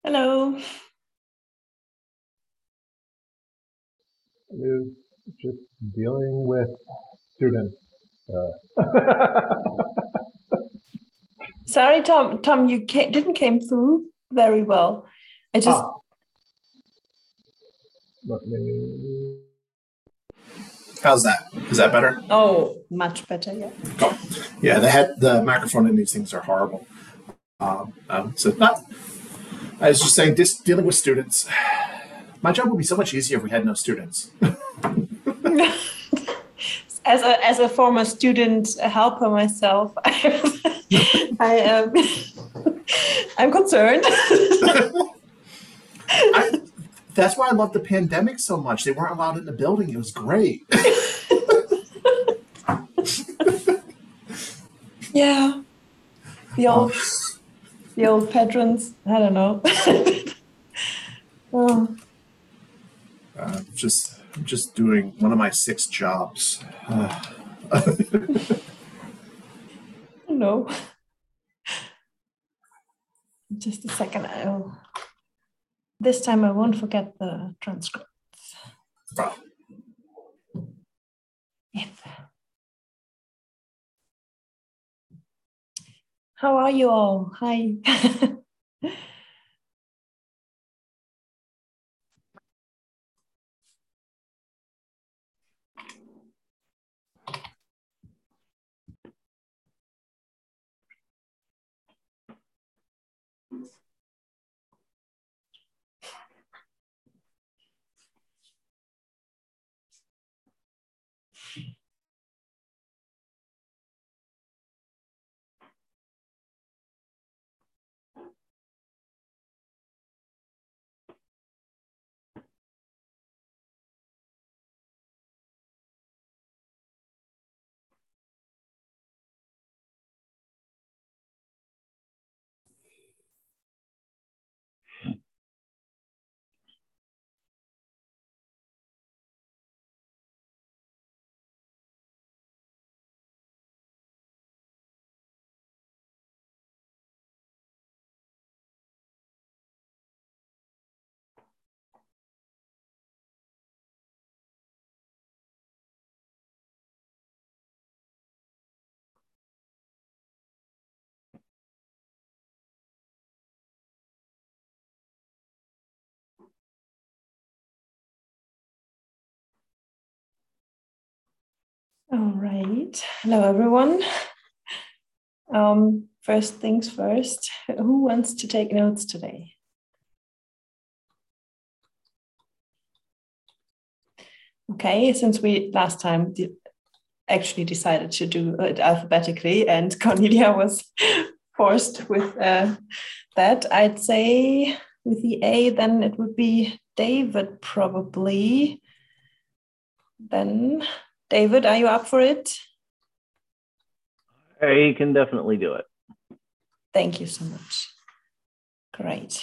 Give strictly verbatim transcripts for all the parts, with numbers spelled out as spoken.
Hello. Is just dealing with students. Uh, Sorry, Tom. Tom, you ca- didn't came through very well. I just. ah, let me. How's that? Is that better? Oh, much better. Yeah. Oh, yeah. The head, the microphone in these things are horrible. Um, um, so not. I was just saying, just dealing with students. My job would be so much easier if we had no students. As a as a former student helper myself, I am. I'm concerned. I, that's why I love the pandemic so much. They weren't allowed in the building. It was great. Yeah. The old, the old patrons. I don't know. Oh. Uh, just, just doing one of my six jobs. Uh, No. Just a second. I'll. This time I won't forget the transcripts. wow. Yes. How are you all? Hi. All right. Hello, everyone. Um, first things first, who wants to take notes today? Okay, since we last time did actually decided to do it alphabetically and Cornelia was forced with uh, that, I'd say with the A, then it would be David probably. Then, David, are you up for it? I can definitely do it. Thank you so much. Great.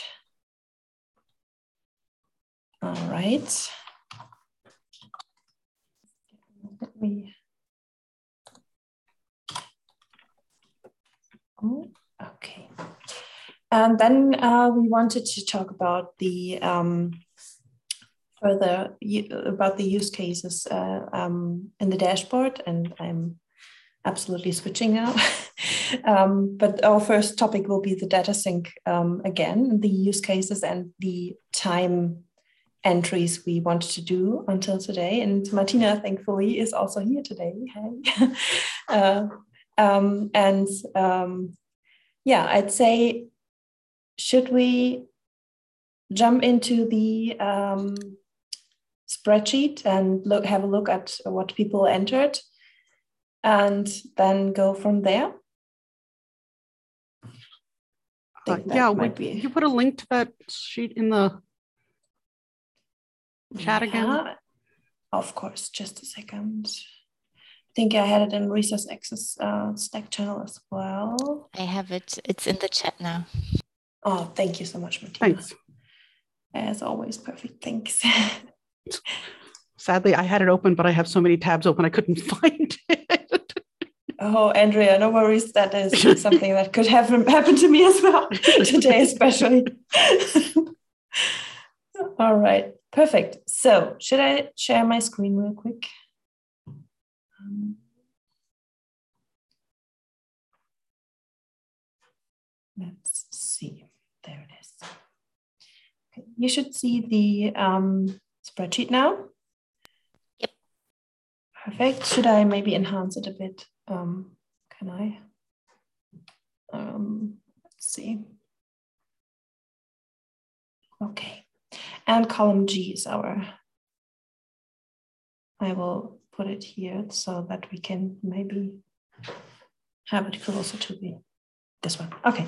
All right. Let me. Oh, okay. And then uh, we wanted to talk about the um, further about the use cases uh, um, in the dashboard, and I'm absolutely switching now. um, but our first topic will be the data sync um, again, the use cases and the time entries we wanted to do until today. And Martina, thankfully, is also here today. Hey. uh, um, and um, yeah, I'd say, should we jump into the um, spreadsheet and look, have a look at what people entered and then go from there? Uh, yeah, would be... you put a link to that sheet in the chat yeah, again? Of course, just a second. I think I had it in Resource Access uh, Slack channel as well. I have it. It's in the chat now. Oh, thank you so much, Martina. Thanks. As always, perfect. Thanks. Sadly, I had it open, but I have so many tabs open, I couldn't find it. Oh, Andrea, no worries. That is something that could have happened to me as well today, especially. All right, perfect. So should I share my screen real quick? Um, let's see. There it is. Okay. You should see the um, spreadsheet now. Yep. Perfect. Should I maybe enhance it a bit? Um, can I? Um, let's see. Okay. And column G is our, I will put it here so that we can maybe have it closer to the, this one. Okay.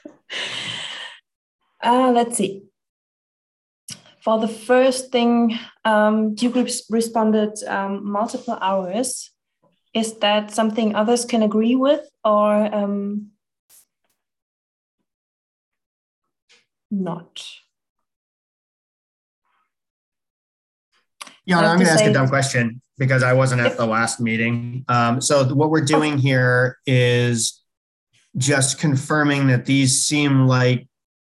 uh, let's see. For the first thing, um, Duke groups responded um, multiple hours. Is that something others can agree with, or um, not? Yeah, I'm going to ask a dumb question because I wasn't at the last meeting. Um, so what we're doing here is just confirming that these seem like.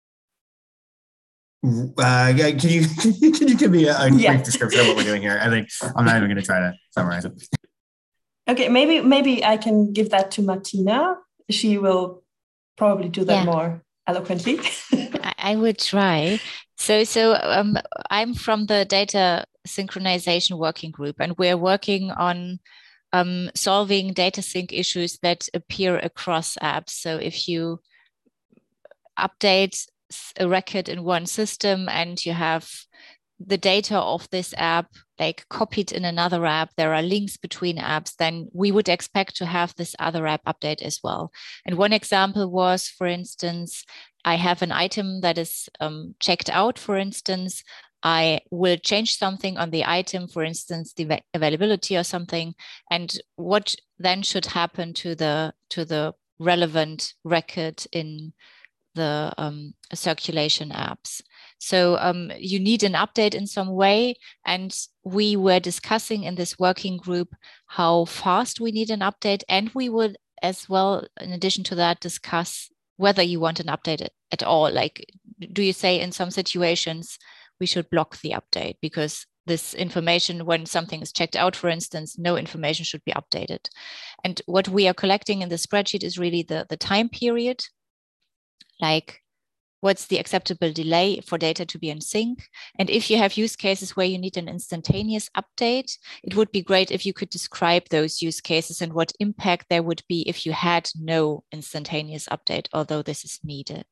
Uh, can you can you give me a, a yeah. brief description of what we're doing here? I think I'm not even going to try to summarize it. Okay, maybe maybe I can give that to Martina. She will probably do that yeah. more eloquently. I, I would try. So so um, I'm from the data synchronization working group, and we're working on um, solving data sync issues that appear across apps. So if you update a record in one system and you have the data of this app like copied in another app, there are links between apps, then we would expect to have this other app update as well. And one example was, for instance, I have an item that is um, checked out, for instance. I will change something on the item, for instance, the availability or something. And what then should happen to the to the relevant record in the um, circulation apps. So um, you need an update in some way. And we were discussing in this working group how fast we need an update. And we would as well, in addition to that, discuss whether you want an update at all. Like, do you say in some situations we should block the update because this information, when something is checked out, for instance, no information should be updated. And what we are collecting in the spreadsheet is really the, the time period. Like, what's the acceptable delay for data to be in sync? And if you have use cases where you need an instantaneous update, it would be great if you could describe those use cases and what impact there would be if you had no instantaneous update, although this is needed.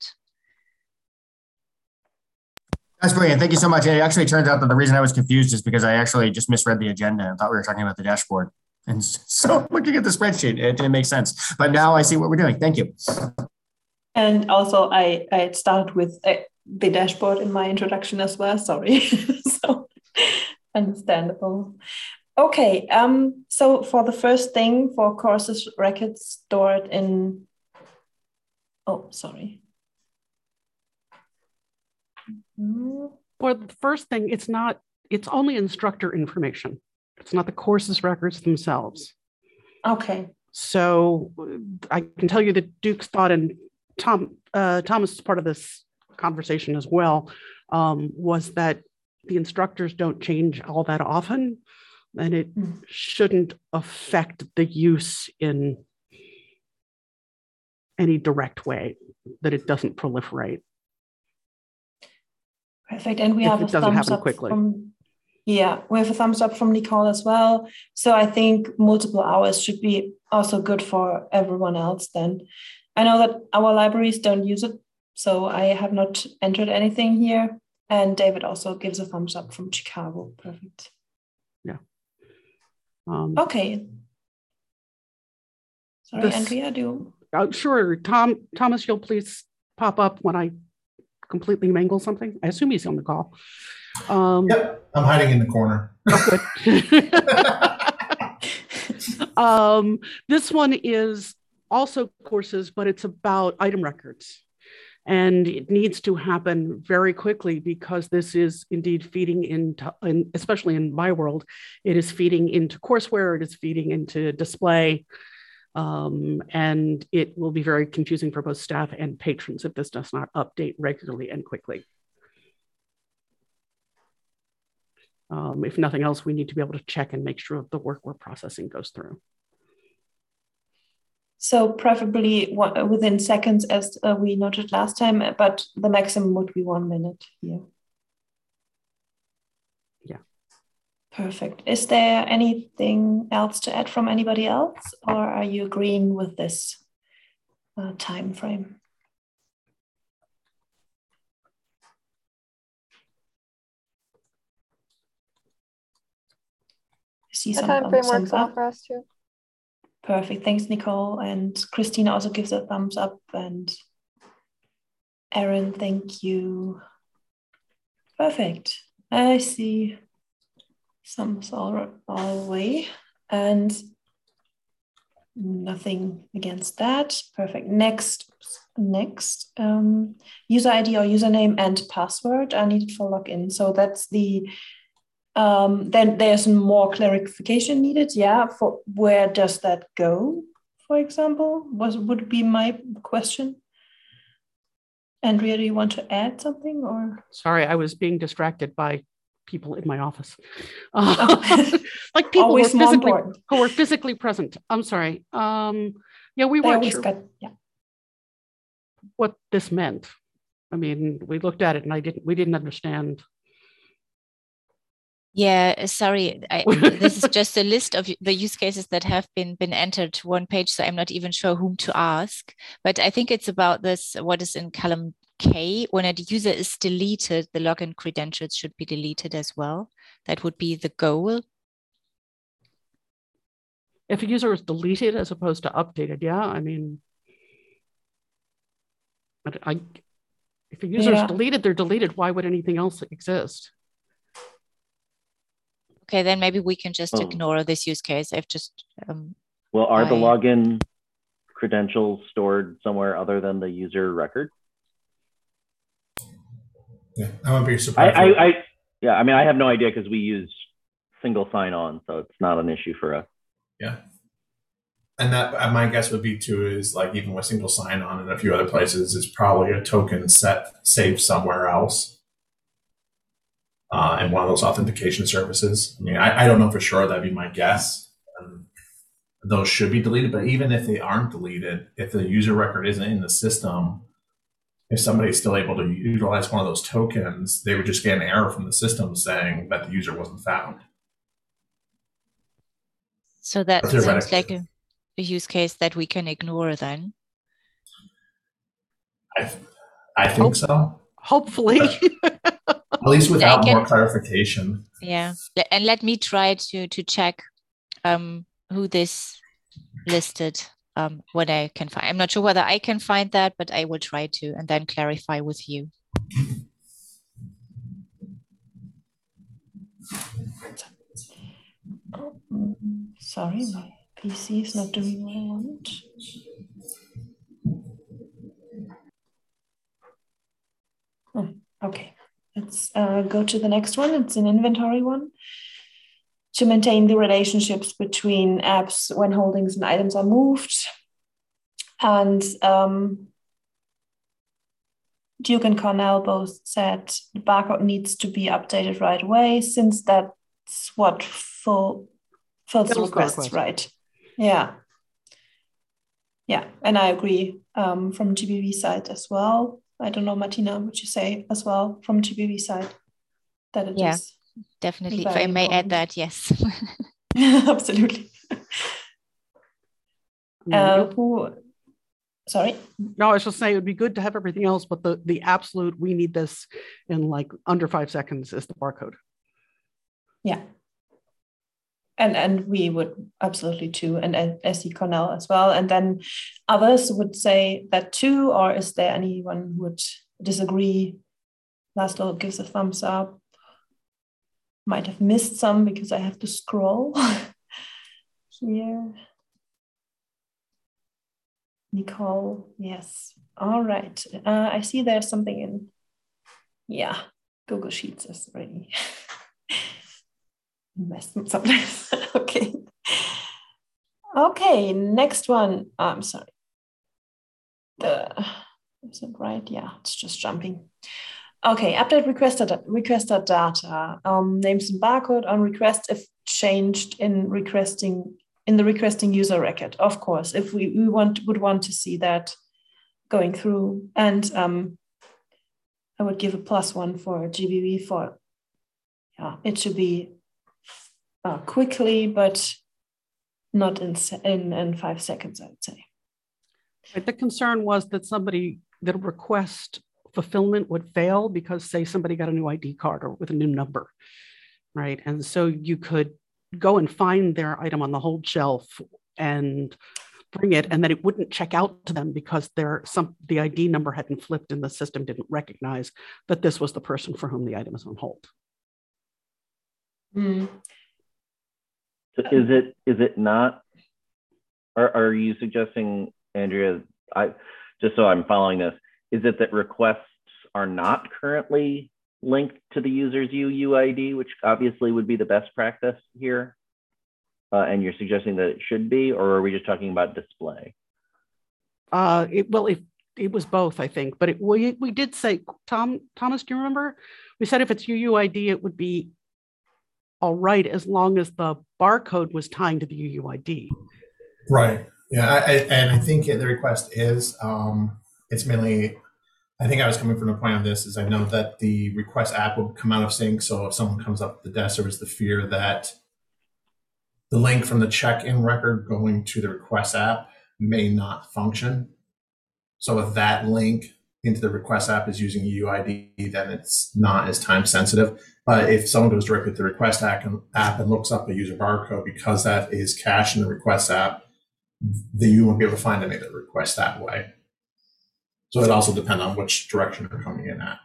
That's brilliant. Thank you so much. It actually turns out that the reason I was confused is because I actually just misread the agenda and thought we were talking about the dashboard. And so looking at the spreadsheet, it didn't make sense. But now I see what we're doing. Thank you. And also, I, I started with uh, the dashboard in my introduction as well. Sorry. So understandable. Okay. Um. So for the first thing, for courses records stored in. Oh, sorry. For the first thing, it's not. It's only instructor information. It's not the courses records themselves. Okay. So I can tell you that Duke's thought and Tom, uh, Thomas is part of this conversation as well, um, was that the instructors don't change all that often, and it mm. shouldn't affect the use in any direct way, that it doesn't proliferate. Perfect. And we have a thumbs up quickly. From, yeah, we have a thumbs up from Nicole as well. So I think multiple hours should be also good for everyone else then. I know that our libraries don't use it, so I have not entered anything here. And David also gives a thumbs up from Chicago. Perfect. Yeah. Um, okay. Sorry, this, Andrea, do uh, sure. Tom, Thomas, you'll please pop up when I completely mangle something. I assume he's on the call. Um, yep, I'm hiding in the corner. Oh, good. um, this one is also courses, but it's about item records. And it needs to happen very quickly because this is indeed feeding into, and especially in my world, it is feeding into courseware, it is feeding into display. Um, and it will be very confusing for both staff and patrons if this does not update regularly and quickly. Um, if nothing else, we need to be able to check and make sure the work we're processing goes through. So preferably one, within seconds, as uh, we noted last time, but the maximum would be one minute here. Yeah. Perfect. Is there anything else to add from anybody else, or are you agreeing with this uh, time frame? See the some time frame thumbs works well up. for us too. Perfect. Thanks, Nicole. And Christina also gives a thumbs up. And Aaron, thank you. Perfect. I see thumbs all, all the way. And nothing against that. Perfect. Next, next. Um, user I D or username and password are needed for login. So that's the Um, then there's more clarification needed. Yeah, for where does that go, for example, was would be my question. Andrea, do you want to add something or? Sorry, I was being distracted by people in my office. Uh, like people who were, physically, who were physically present. I'm sorry. Um, yeah, we weren't sure got, yeah. what this meant. I mean, we looked at it and I didn't, we didn't understand. Yeah, sorry. I, this is just a list of the use cases that have been been entered to one page, so I'm not even sure whom to ask. But I think it's about this, what is in column K. When a user is deleted, the login credentials should be deleted as well. That would be the goal. If a user is deleted as opposed to updated, yeah, I mean, I, I, if a user is yeah. deleted, they're deleted. Why would anything else exist? Okay, then maybe we can just oh. ignore this use case. I've just... Um, well, are I... the login credentials stored somewhere other than the user record? Yeah, I wouldn't be surprised. I, I, I, yeah, I mean, I have no idea because we use single sign-on, so it's not an issue for us. Yeah. And that, my guess would be too, is like even with single sign-on and a few other places, it's probably a token set saved somewhere else. Uh, and one of those authentication services. I mean, I, I don't know for sure. That'd be my guess. Um, those should be deleted, but even if they aren't deleted, if the user record isn't in the system, if somebody's still able to utilize one of those tokens, they would just get an error from the system saying that the user wasn't found. So that seems like a, a use case that we can ignore then. I, I think oh, so. Hopefully. At least without can, more clarification. Yeah, and let me try to to check um, who this listed, um, what I can find. I'm not sure whether I can find that, but I will try to and then clarify with you. Oh, sorry, my P C is not doing what I want. Oh, okay. Let's uh, go to the next one. It's an inventory one. To maintain the relationships between apps when holdings and items are moved. And um, Duke and Cornell both said the barcode needs to be updated right away, since that's what full fills the requests, request. Right? Yeah. Yeah, and I agree um, from G B V side as well. I don't know, Martina, would you say as well from G B V side that it yeah, is? Definitely. If I may important. add that, yes. Absolutely. uh, who, sorry? No, I was just saying it would be good to have everything else, but the, the absolute, we need this in like under five seconds is the barcode. Yeah. And and we would absolutely too, and S E Cornell as well. And then others would say that too, or is there anyone who would disagree? Laszlo gives a thumbs up. Might have missed some because I have to scroll here. Nicole, yes. All right. Uh, I see there's something in, yeah, Google Sheets is ready. Investment sometimes. Okay. Okay, next one. I'm sorry. The is it right? Yeah, it's just jumping. Okay, update requested requested data. Um, names and barcode on request if changed in requesting in the requesting user record. Of course, if we, we want would want to see that going through, and um, I would give a plus one for G B V for yeah, it should be uh, quickly, but not in, in in five seconds, I would say. The concern was that somebody that a request fulfillment would fail because, say, somebody got a new I D card or with a new number, right? And so you could go and find their item on the hold shelf and bring it, and then it wouldn't check out to them because their some the I D number had been flipped and the system didn't recognize that this was the person for whom the item is on hold. Mm. So is it is it not? Are are you suggesting, Andrea? I just so I'm following this. Is it that requests are not currently linked to the user's U U I D, which obviously would be the best practice here? Uh, and you're suggesting that it should be, or are we just talking about display? Uh, it, well, it, it was both, I think, but it, we, we did say, Tom, Thomas, do you remember? We said if it's U U I D, it would be all right as long as the barcode was tying to the U U I D. Right. Yeah. I, I, and I think the request is, um, it's mainly, I think I was coming from the point of this is I know that the request app will come out of sync. So if someone comes up to the desk, there was the fear that the link from the check-in record going to the request app may not function. So if that link into the request app is using U I D, then it's not as time sensitive. But if someone goes directly to the request app and, app and looks up a user barcode, because that is cached in the request app, then you won't be able to find any of the requests that way. So it also depends on which direction they're coming in at.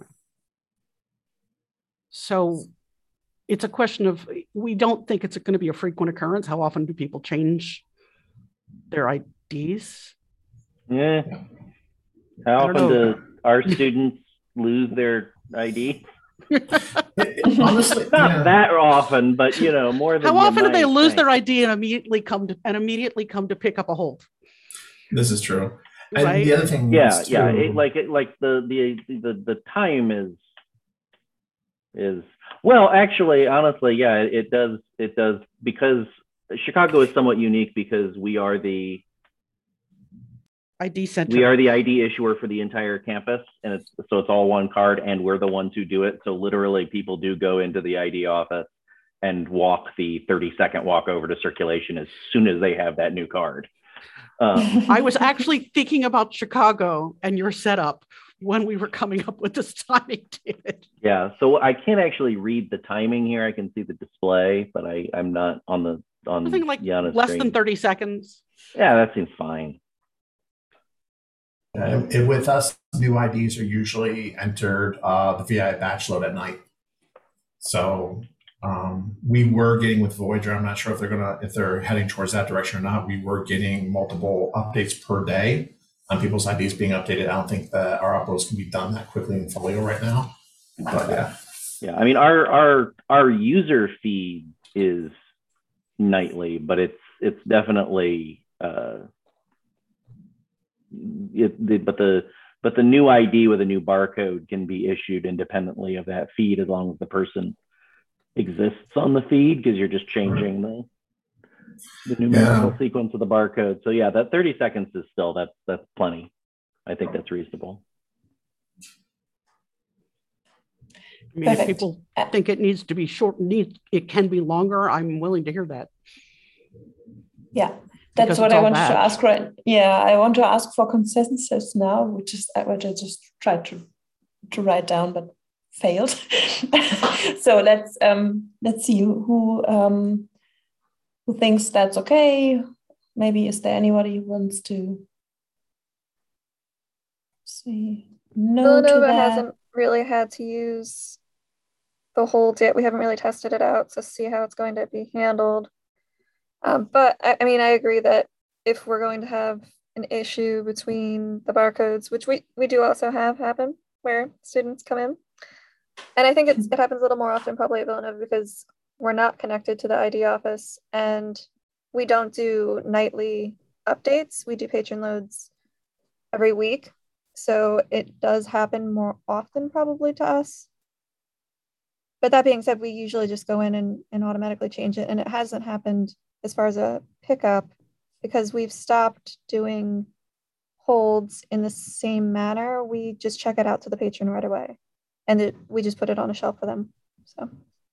So it's a question of, we don't think it's going to be a frequent occurrence. How often do people change their I Ds? Yeah. How often do our students lose their I D? Honestly, not yeah. that often, but you know, more than how often do they lose think. their I D and immediately come to and immediately come to pick up a hold? This is true. Right? And the other thing, yeah, is yeah, too, it, like it, like the the the the time is is well, actually, honestly, yeah, it, it does it does because Chicago is somewhat unique because we are the I D center. We are the I D issuer for the entire campus, and it's so it's all one card, and we're the ones who do it. So literally, people do go into the I D office and walk the thirty second walk over to circulation as soon as they have that new card. Um, I was actually thinking about Chicago and your setup when we were coming up with this timing, David. Yeah, so I can't actually read the timing here. I can see the display, but I I'm not on the on. I think like Yana's less screen. than thirty seconds. Yeah, that seems fine. Uh, and with us, new I Ds are usually entered uh, the V I batch load at night. So um, we were getting with Voyager. I'm not sure if they're gonna if they're heading towards that direction or not. We were getting multiple updates per day on people's I Ds being updated. I don't think that our uploads can be done that quickly in Folio right now. But yeah, yeah. I mean, our our our user feed is nightly, but it's it's definitely. Uh, It, the, but the but the new I D with a new barcode can be issued independently of that feed as long as the person exists on the feed, because you're just changing the the numerical yeah. sequence of the barcode. So yeah, that thirty seconds is still that's that's plenty. I think that's reasonable. I mean, Perfect. If people think it needs to be short, needs it can be longer. I'm willing to hear that. Yeah. That's what I wanted bad. to ask, right? Yeah, I want to ask for consensus now, which is which I just tried to to write down, but failed. So let's um let's see who um who thinks that's okay. Maybe is there anybody who wants to say no Villanova to that? hasn't really had to use the hold yet. We haven't really tested it out to see how it's going to be handled. Um, but I, I mean, I agree that if we're going to have an issue between the barcodes, which we, we do also have happen where students come in, and I think it's, it happens a little more often probably at Villanova because we're not connected to the I D office, and we don't do nightly updates. We do patron loads every week. So it does happen more often probably to us. But that being said, we usually just go in and, and automatically change it. And it hasn't happened as far as a pickup because we've stopped doing holds in the same manner. We just check it out to the patron right away. And it, we just put it on a shelf for them. So,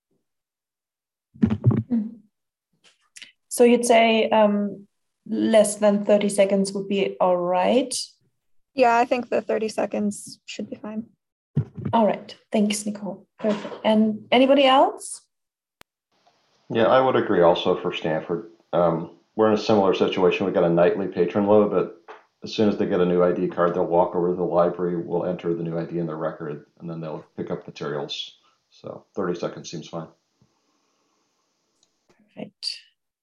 so you'd say um, less than thirty seconds would be all right? Yeah, I think the thirty seconds should be fine. All right. Thanks, Nicole. Perfect. And anybody else? Yeah, I would agree also for Stanford. Um, we're in a similar situation. We got a nightly patron load, but as soon as they get a new I D card, they'll walk over to the library, we'll enter the new I D in their record, and then they'll pick up materials. So thirty seconds seems fine. Perfect.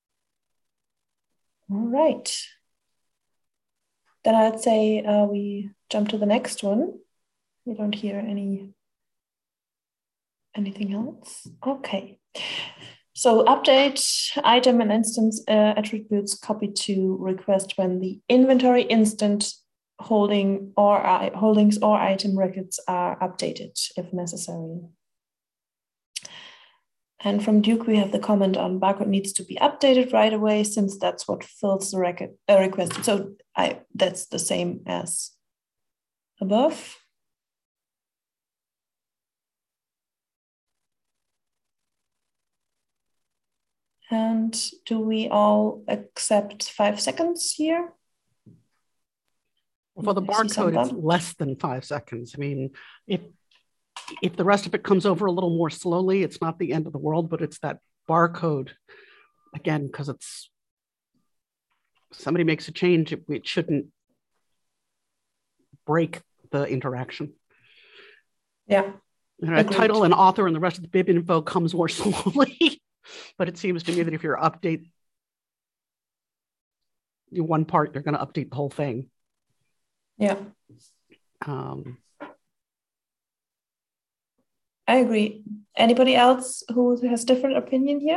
All right. Then I'd say uh, we jump to the next one. We don't hear any anything else. Okay. So update item and instance uh, attributes copied to request when the inventory instant holding or uh, holdings or item records are updated if necessary. And from Duke, we have the comment on barcode needs to be updated right away since that's what fills the record uh, request. So I that's the same as above. And do we all accept five seconds here? For the barcode, it's less than five seconds. I mean, if if the rest of it comes over a little more slowly, it's not the end of the world, but it's that barcode, again, because it's, somebody makes a change, it, it shouldn't break the interaction. Yeah. You know, a title and author and the rest of the bib info comes more slowly. But it seems to me that if you're update one part, you're going to update the whole thing. Yeah. Um, I agree. Anybody else who has different opinion here?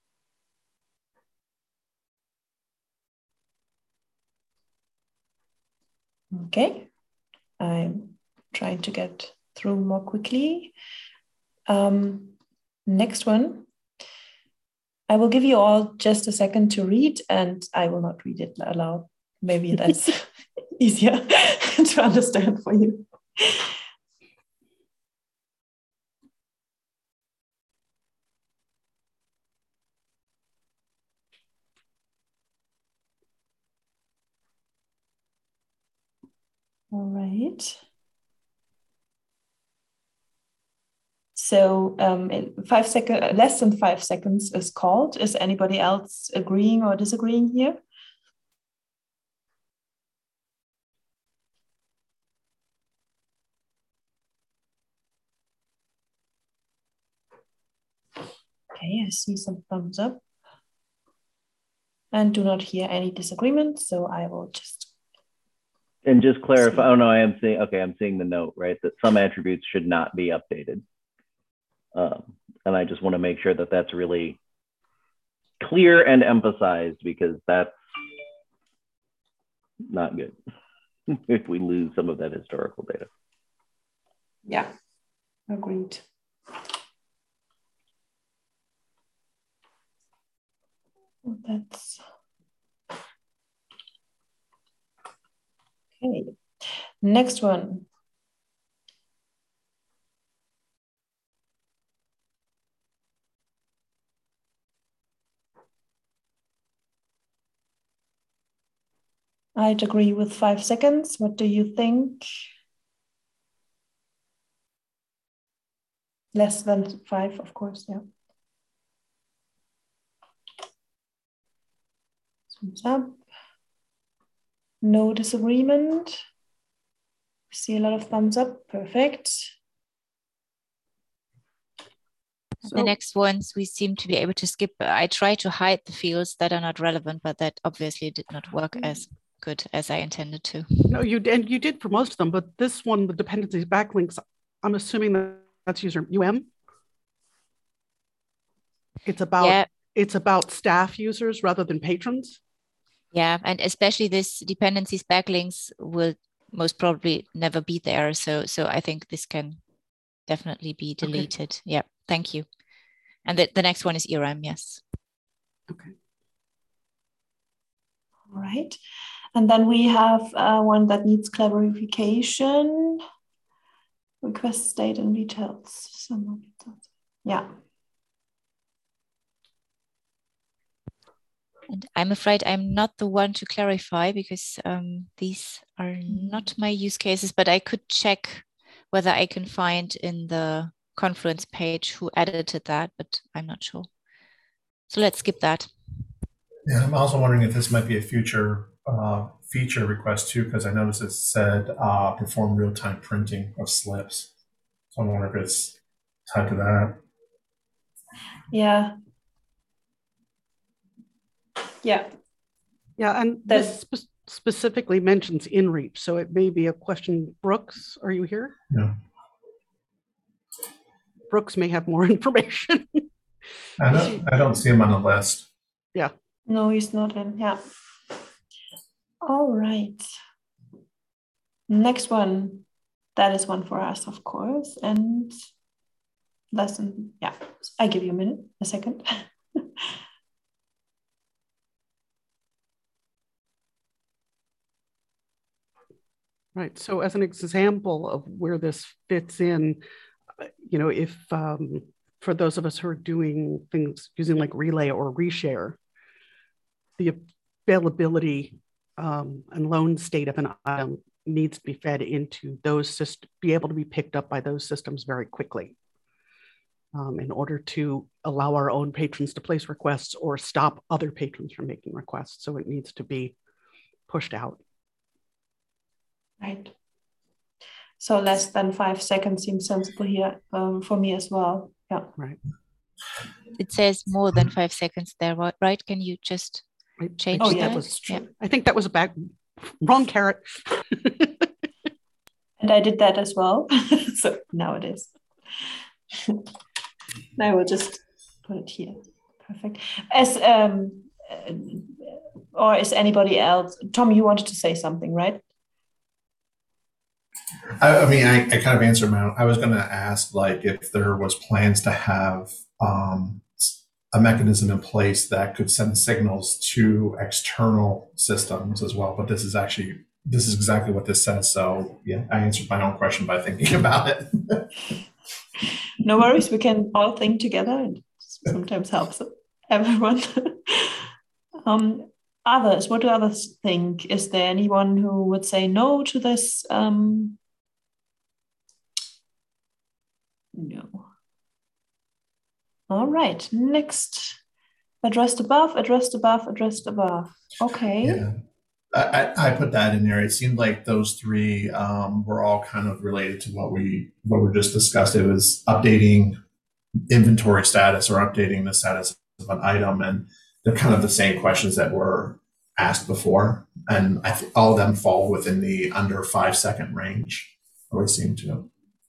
Okay. I'm trying to get through more quickly. Um, next one. I will give you all just a second to read, and I will not read it aloud. Maybe that's easier to understand for you. All right. So um, in five seconds, less than five seconds is called. Is anybody else agreeing or disagreeing here? Okay, I see some thumbs up. And do not hear any disagreement, so I will just... And just clarify, oh no, I am seeing, okay, I'm seeing the note, right? That some attributes should not be updated. Um, and I just want to make sure that that's really clear and emphasized because that's not good if we lose some of that historical data. Yeah, agreed. That's okay. Next one. I'd agree with five seconds. What do you think? Less than five, of course, yeah. Thumbs up. No disagreement. See a lot of thumbs up. Perfect. So, the next ones we seem to be able to skip. I try to hide the fields that are not relevant, but that obviously did not work as good as I intended to. No, you did, you did for most of them, but this one, the dependencies backlinks, I'm assuming that that's user U M. It's about yeah. it's about staff users rather than patrons. Yeah, and especially this dependencies backlinks will most probably never be there. So, so I think this can definitely be deleted. Okay. Yeah, thank you. And the, the next one is E R A M, yes. Okay. All right. And then we have uh, one that needs clarification. Request state and details. Some details. Yeah. And I'm afraid I'm not the one to clarify because um, these are not my use cases, but I could check whether I can find in the Confluence page who edited that, but I'm not sure. So let's skip that. Yeah, I'm also wondering if this might be a future uh, feature request too, because I noticed it said uh, perform real-time printing of slips. So I wonder if it's tied to that. Yeah. Yeah. Yeah, and That's, this spe specifically mentions InReach, so it may be a question. Brooks, are you here? Yeah. Brooks may have more information. I don't, I don't see him on the list. Yeah. No, he's not in. Yeah. All right. Next one. That is one for us, of course. And lesson. Yeah. I give you a minute, a second. Right. So as an example of where this fits in, you know, if um, for those of us who are doing things using like Relay or Reshare, the availability um, and loan state of an item needs to be fed into those systems, be able to be picked up by those systems very quickly um, in order to allow our own patrons to place requests or stop other patrons from making requests. So it needs to be pushed out. Right. So less than five seconds seems sensible here um, for me as well. Yeah. Right. It says more than five seconds there, right? Can you just I, change oh, that? yeah, that was true. Yeah. I think that was a bad, wrong carrot. And I did that as well. So now it is. I will just put it here. Perfect. As um, uh, or is anybody else? Tom, you wanted to say something, right? I, I mean, I, I kind of answered my own. I was going to ask, like, if there was plans to have um, a mechanism in place that could send signals to external systems as well. But this is actually, this is exactly what this says. So yeah, I answered my own question by thinking about it. No worries. We can all think together, and it sometimes helps everyone. um, others, what do others think? Is there anyone who would say no to this? Um, no. All right. Next. Addressed above, addressed above, addressed above. Okay. Yeah. I, I put that in there. It seemed like those three um, were all kind of related to what we what we just discussed. It was updating inventory status or updating the status of an item, and they're kind of the same questions that were asked before. And I think all of them fall within the under five second range. Always seem to.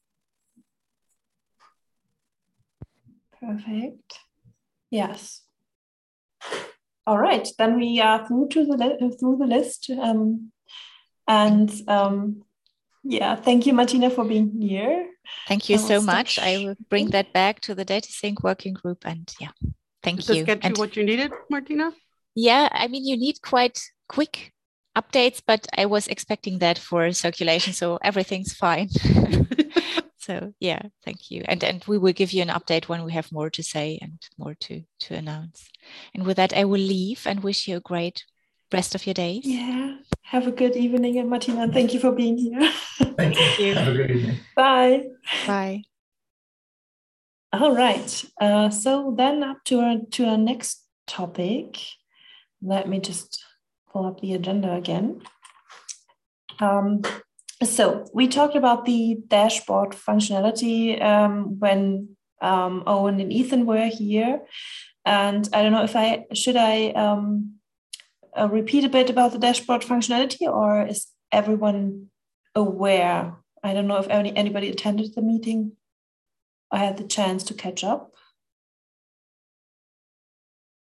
Perfect. Yes. All right, then we are through to the li- through the list, um, and um, yeah, thank you, Martina, for being here. Thank you I will so stop much. I will bring that back to the DataSync working group, and yeah, thank Did you. This get you and what you needed, Martina? Yeah, I mean, you need quite quick updates, but I was expecting that for circulation, so everything's fine. So yeah, thank you. And and we will give you an update when we have more to say and more to, to announce. And with that, I will leave and wish you a great rest of your days. Yeah, have a good evening, and Martina, thank you for being here. Thank you. Have a good evening. Bye. Bye. All right, uh, so then up to our, to our next topic. Let me just pull up the agenda again. Um, So we talked about the dashboard functionality um, when um, Owen and Ethan were here, and I don't know if I should I um, uh, repeat a bit about the dashboard functionality, or is everyone aware? I don't know if any, anybody attended the meeting. I had the chance to catch up.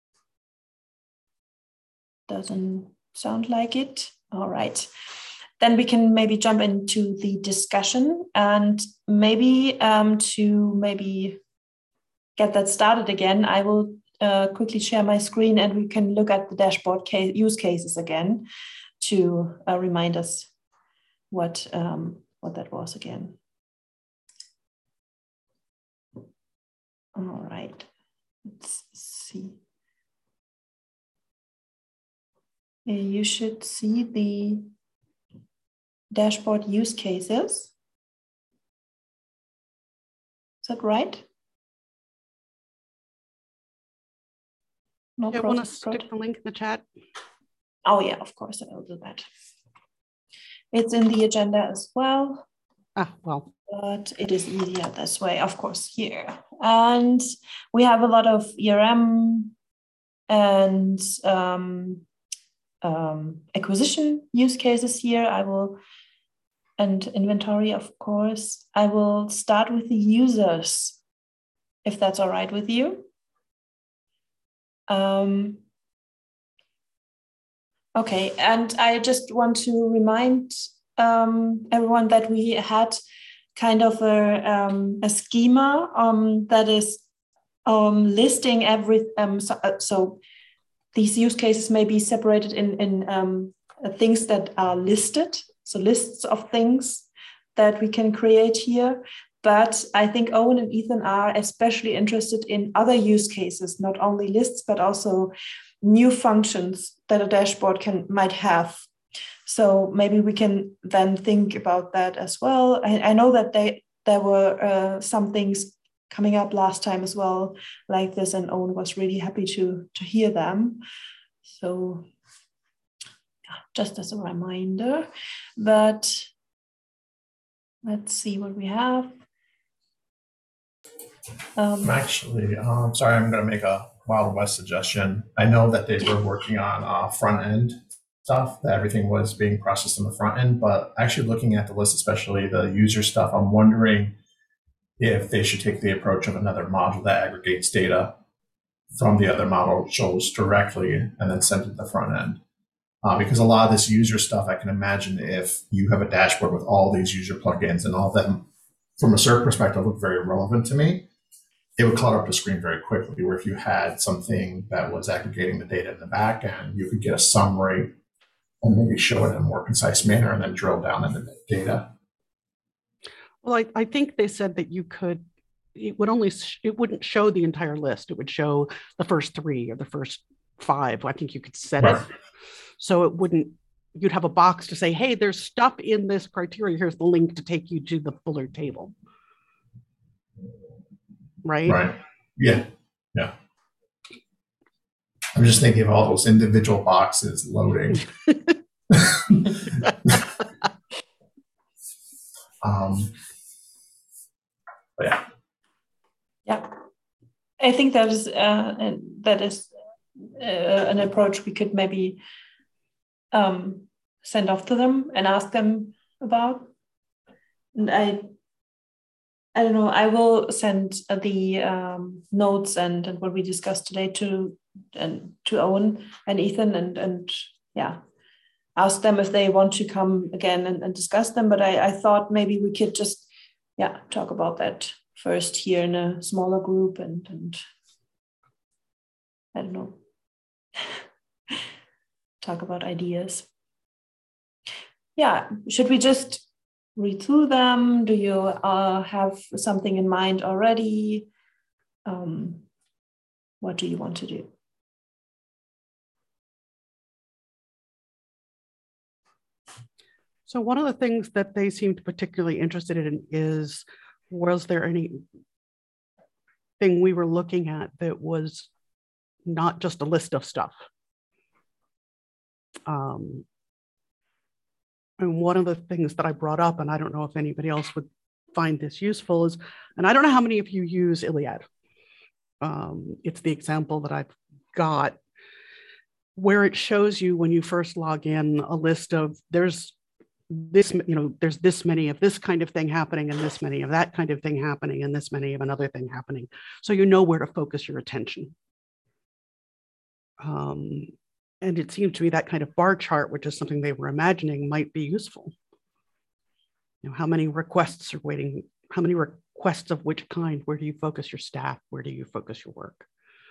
doesn't sound like it. All right. Then we can maybe jump into the discussion, and maybe um, to maybe get that started again, I will uh, quickly share my screen and we can look at the dashboard case, use cases again to uh, remind us what, um, what that was again. All right, let's see. You should see the dashboard use cases. Is that right? No problem. I want to stick the link in the chat. Oh yeah, of course I will do that. It's in the agenda as well. Ah, well. But it is easier this way, of course, here. And we have a lot of E R M and um, um, acquisition use cases here. I will, and inventory, of course. I will start with the users, if that's all right with you. Um, okay, and I just want to remind um, everyone that we had kind of a, um, a schema um, that is um, listing every, um, so, uh, so these use cases may be separated in, in um, things that are listed, so lists of things that we can create here. But I think Owen and Ethan are especially interested in other use cases, not only lists, but also new functions that a dashboard can might have. So maybe we can then think about that as well. I, I know that they, there were uh, some things coming up last time as well, like this, and Owen was really happy to, to hear them. So yeah, just as a reminder, but let's see what we have. Um, Actually, um, sorry, I'm going to make a Wild West suggestion. I know that they were working on uh, front end stuff, that everything was being processed on the front end, but actually looking at the list, especially the user stuff, I'm wondering if they should take the approach of another module that aggregates data from the other model, shows directly, and then send it to the front end. Uh, because a lot of this user stuff, I can imagine if you have a dashboard with all these user plugins and all of them, from a search perspective, look very relevant to me, it would clutter up the screen very quickly, where if you had something that was aggregating the data in the back end, you could get a summary and maybe show it in a more concise manner and then drill down into the data. Well, I, I think they said that you could, it would only, it wouldn't show the entire list. It would show the first three or the first five. I think you could set right. it. So it wouldn't, you'd have a box to say, hey, there's stuff in this criteria. Here's the link to take you to the fuller table. Right? Right. Yeah. Yeah. I'm just thinking of all those individual boxes loading. um, but yeah. Yeah. I think that is uh, that is uh, an approach we could maybe um, send off to them and ask them about. And I, I don't know, I will send the um, notes and, and what we discussed today to and to Owen and Ethan and, and yeah, ask them if they want to come again and, and discuss them. But I, I thought maybe we could just, yeah, talk about that first here in a smaller group and, and I don't know, talk about ideas. Yeah, should we just read through them? Do you uh, have something in mind already? Um, what do you want to do? So one of the things that they seemed particularly interested in is, was there any thing we were looking at that was not just a list of stuff? Um, and one of the things that I brought up, and I don't know if anybody else would find this useful, is, and I don't know how many of you use Iliad. Um, it's the example that I've got where it shows you when you first log in a list of there's this, you know, there's this many of this kind of thing happening and this many of that kind of thing happening and this many of another thing happening. So you know where to focus your attention. Um, and it seemed to me that kind of bar chart, which is something they were imagining, might be useful. You know, how many requests are waiting? How many requests of which kind? Where do you focus your staff? Where do you focus your work?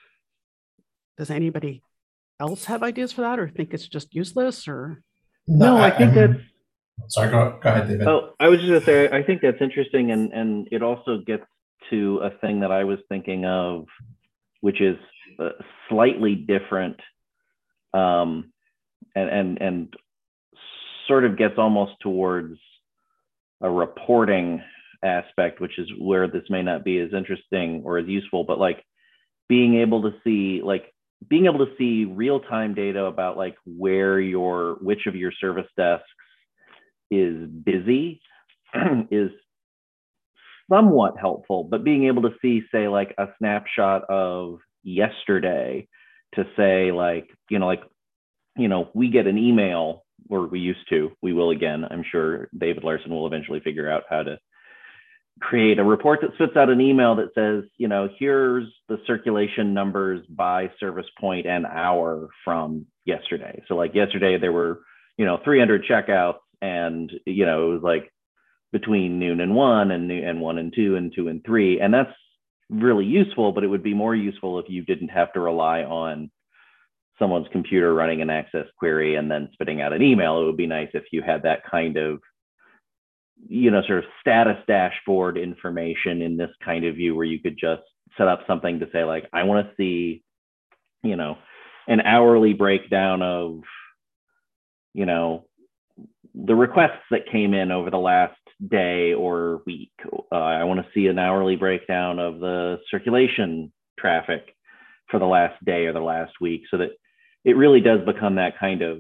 Does anybody else have ideas for that, or think it's just useless? Or no, I think that's. Sorry, go, go ahead, David. Oh, I was just going to say, I think that's interesting, and and it also gets to a thing that I was thinking of, which is uh, slightly different, um, and and and sort of gets almost towards a reporting aspect, which is where this may not be as interesting or as useful, but like being able to see like. being able to see real-time data about like where your, which of your service desks is busy is somewhat helpful, but being able to see, say, like a snapshot of yesterday to say like, you know, like, you know, we get an email, or we used to, we will again, I'm sure David Larson will eventually figure out how to create a report that spits out an email that says, you know, here's the circulation numbers by service point and hour from yesterday. So like yesterday there were, you know, three hundred checkouts, and, you know, it was like between noon and one and, and one and two and two and three. And that's really useful, but it would be more useful if you didn't have to rely on someone's computer running an access query and then spitting out an email. It would be nice if you had that kind of, you know, sort of status dashboard information in this kind of view, where you could just set up something to say like, I want to see, you know, an hourly breakdown of, you know, the requests that came in over the last day or week. Uh, I want to see an hourly breakdown of the circulation traffic for the last day or the last week, so that it really does become that kind of,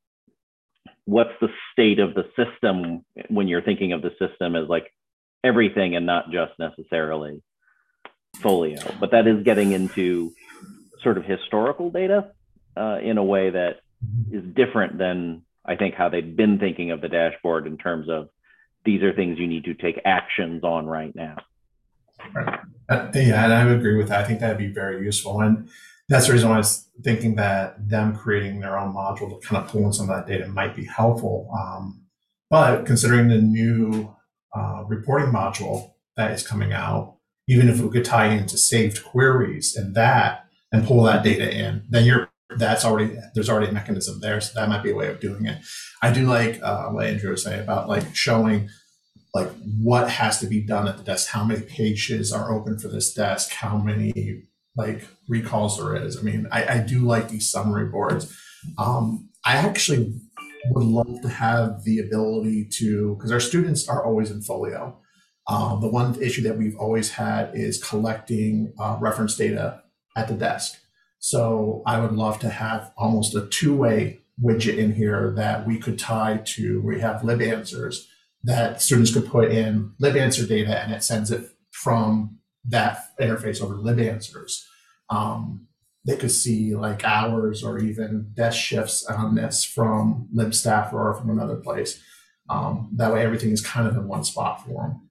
what's the state of the system when you're thinking of the system as like everything and not just necessarily Folio. But that is getting into sort of historical data uh, in a way that is different than I think how they've been thinking of the dashboard, in terms of these are things you need to take actions on right now. Right. Uh, yeah, and I would agree with that. I think that'd be very useful. And that's the reason why I was thinking that them creating their own module to kind of pull in some of that data might be helpful. Um, but considering the new uh, reporting module that is coming out, even if we could tie into saved queries and that and pull that data in, then you're that's already there's already a mechanism there. So that might be a way of doing it. I do like uh, what Andrew was saying about like showing like what has to be done at the desk, how many pages are open for this desk, how many like recalls there is. I mean, I, I do like these summary boards. Um, I actually would love to have the ability to, because our students are always in Folio. Um, the one issue that we've always had is collecting uh, reference data at the desk. So I would love to have almost a two-way widget in here that we could tie to, we have LibAnswers that students could put in LibAnswer data, and it sends it from that interface over to LibAnswers. Um, they could see like hours or even desk shifts on this from LibStaff or from another place. Um, that way everything is kind of in one spot for them.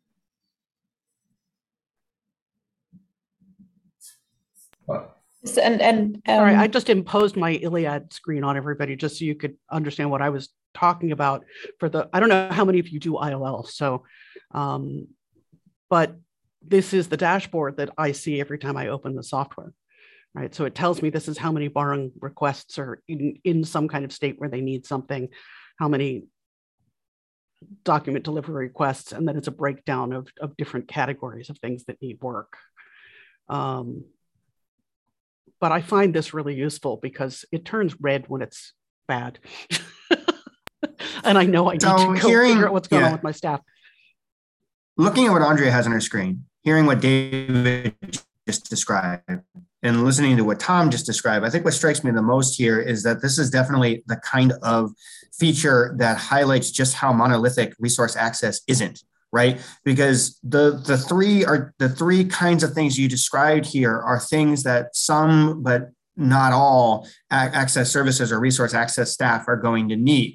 But, and and um, sorry, I just imposed my Iliad screen on everybody just so you could understand what I was talking about. For the, I don't know how many of you do I L L, so, um, but this is the dashboard that I see every time I open the software, right? So it tells me this is how many borrowing requests are in, in some kind of state where they need something, how many document delivery requests, and then it's a breakdown of, of different categories of things that need work. Um, but I find this really useful because it turns red when it's bad. And I know I need so to go hearing, figure out what's going yeah. on with my staff. Looking at what Andrea has on her screen, hearing what David just described, and listening to what Tom just described, I think what strikes me the most here is that this is definitely the kind of feature that highlights just how monolithic resource access isn't, right? Because the, the three are the three kinds of things you described here are things that some, but not all access services or resource access staff are going to need,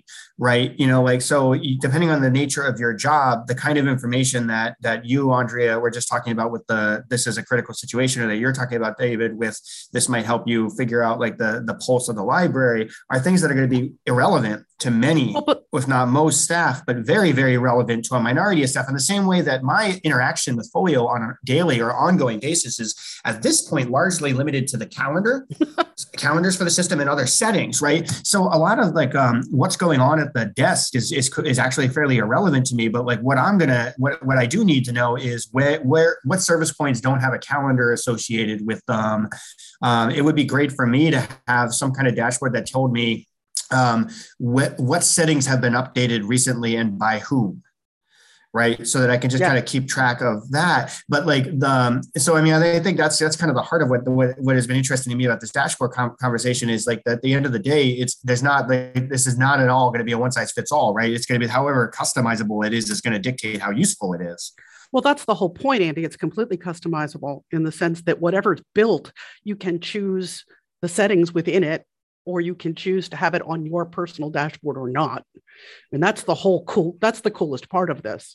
right? You know, like, so depending on the nature of your job, the kind of information that that you, Andrea, were just talking about with the, this is a critical situation, or that you're talking about, David, with this might help you figure out like the, the pulse of the library, are things that are going to be irrelevant to many, if not most staff, but very, very relevant to a minority of staff. In the same way that my interaction with Folio on a daily or ongoing basis is at this point largely limited to the calendar, calendars for the system and other settings, right? So a lot of like um, what's going on at the desk is, is is actually fairly irrelevant to me. But like what I'm gonna, what what I do need to know is where where what service points don't have a calendar associated with them. Um, it would be great for me to have some kind of dashboard that told me um, what what settings have been updated recently and by whom. Right. So that I can just yeah. kind of keep track of that. But like the, um, so, I mean, I think that's, that's kind of the heart of what, what, what has been interesting to me about this dashboard com- conversation is like that at the end of the day, it's, there's not like, this is not at all going to be a one size fits all, right? It's going to be however customizable it is, is going to dictate how useful it is. Well, that's the whole point, Andy. It's completely customizable in the sense that whatever's built, you can choose the settings within it, or you can choose to have it on your personal dashboard or not. And that's the whole cool, that's the coolest part of this.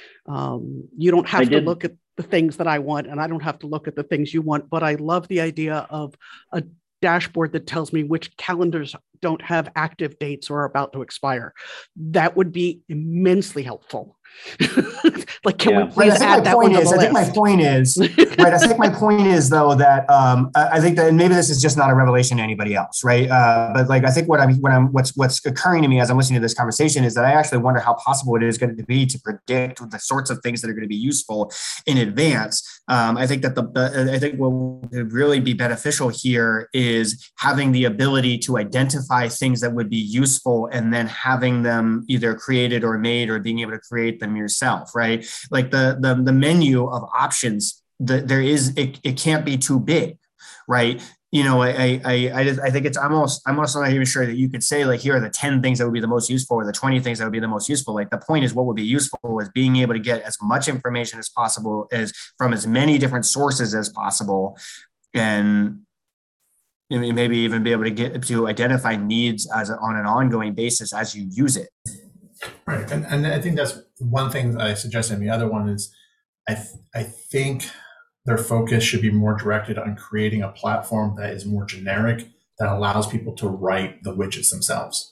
Um, you don't have I to did. look at the things that I want, and I don't have to look at the things you want, but I love the idea of a dashboard that tells me which calendars don't have active dates or are about to expire. That would be immensely helpful. Like, can yeah. we please right, add that one is, to the I list? think my point is, right, I think my point is, though, that um, I think that maybe this is just not a revelation to anybody else, right? Uh, but like, I think what I'm, what I'm, what's, what's occurring to me as I'm listening to this conversation is that I actually wonder how possible it is going to be to predict the sorts of things that are going to be useful in advance. Um, I think that the, the, I think what would really be beneficial here is having the ability to identify things that would be useful and then having them either created or made or being able to create them yourself, right? Like the the, the menu of options, the, there is, it, it can't be too big, right? You know, I I I I think it's almost, I'm also not even sure that you could say like, here are the ten things that would be the most useful or the twenty things that would be the most useful. Like the point is what would be useful is being able to get as much information as possible as from as many different sources as possible. And maybe even be able to get to identify needs as a, on an ongoing basis as you use it. Right, and and I think that's one thing that I suggested. And the other one is, I th- I think their focus should be more directed on creating a platform that is more generic, that allows people to write the widgets themselves.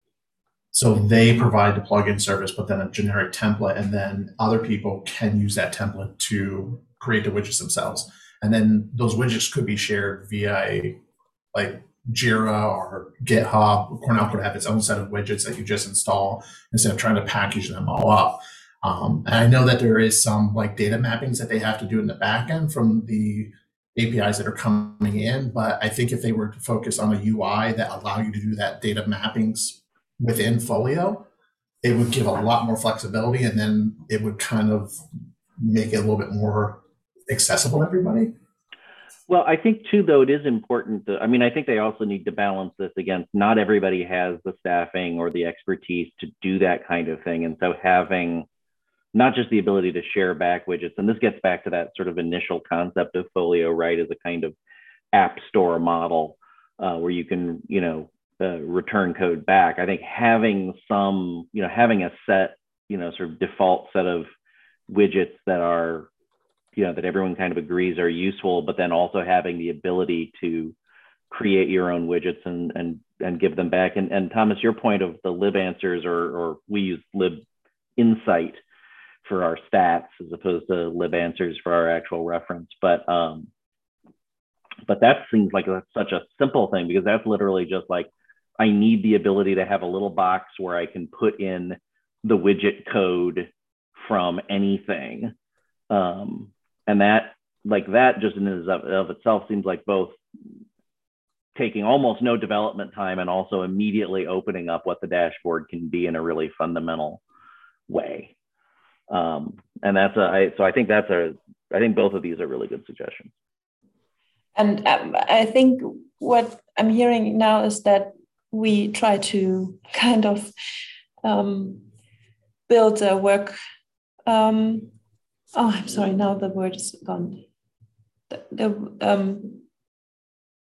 So they provide the plugin service, but then a generic template, and then other people can use that template to create the widgets themselves. And then those widgets could be shared via a, like Jira or GitHub. Cornell could have its own set of widgets that you just install instead of trying to package them all up. Um, and I know that there is some like data mappings that they have to do in the back end from the A P Is that are coming in. But I think if they were to focus on a U I that allow you to do that data mappings within Folio, it would give a lot more flexibility, and then it would kind of make it a little bit more accessible to everybody. Well, I think too, though, it is important to, I mean, I think they also need to balance this against not everybody has the staffing or the expertise to do that kind of thing. And so having not just the ability to share back widgets, and this gets back to that sort of initial concept of Folio, right, as a kind of app store model uh, where you can, you know, uh, return code back. I think having some, you know, having a set, you know, sort of default set of widgets that are, you know, that everyone kind of agrees are useful, but then also having the ability to create your own widgets and and and give them back. And, and Thomas, your point of the lib answers, or or we use lib insight for our stats as opposed to lib answers for our actual reference. But um, but that seems like a, such a simple thing, because that's literally just like, I need the ability to have a little box where I can put in the widget code from anything. Um, And that, like that just in and of, of itself seems like both taking almost no development time and also immediately opening up what the dashboard can be in a really fundamental way. Um, and that's a, I, so I think that's a, I think both of these are really good suggestions. And um, I think what I'm hearing now is that we try to kind of um, build a work, um, oh, I'm sorry, now the word is gone. The, the um,